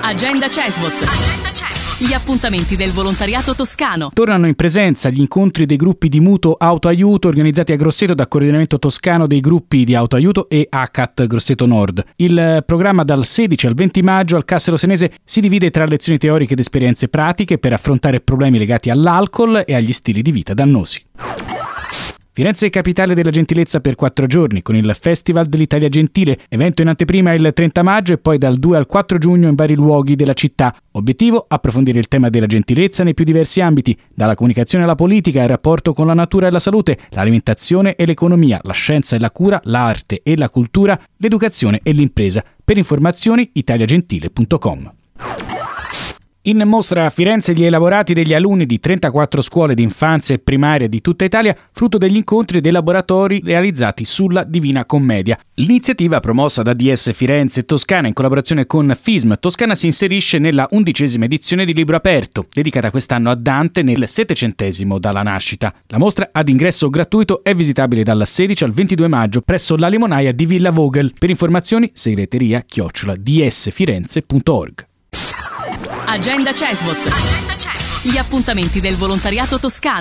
Agenda CESVOT. Gli appuntamenti del volontariato toscano. Tornano in presenza gli incontri dei gruppi di mutuo autoaiuto organizzati a Grosseto da Coordinamento Toscano dei Gruppi di Autoaiuto e ACAT Grosseto Nord. Il programma dal 16 al 20 maggio al Cassero Senese si divide tra lezioni teoriche ed esperienze pratiche per affrontare problemi legati all'alcol e agli stili di vita dannosi. Firenze è capitale della gentilezza per 4 giorni con il Festival dell'Italia Gentile, evento in anteprima il 30 maggio e poi dal 2 al 4 giugno in vari luoghi della città. Obiettivo: approfondire il tema della gentilezza nei più diversi ambiti, dalla comunicazione alla politica, il rapporto con la natura e la salute, l'alimentazione e l'economia, la scienza e la cura, l'arte e la cultura, l'educazione e l'impresa. Per informazioni italiagentile.com. In mostra a Firenze gli elaborati degli alunni di 34 scuole di infanzia e primaria di tutta Italia, frutto degli incontri e dei laboratori realizzati sulla Divina Commedia. L'iniziativa, promossa da DS Firenze Toscana in collaborazione con FISM Toscana, si inserisce nella 11ª edizione di Libro Aperto, dedicata quest'anno a Dante nel 700° dalla nascita. La mostra, ad ingresso gratuito, è visitabile dal 16 al 22 maggio presso la limonaia di Villa Vogel. Per informazioni segreteria@dsfirenze.org. Agenda CESVOT. Gli appuntamenti del volontariato toscano.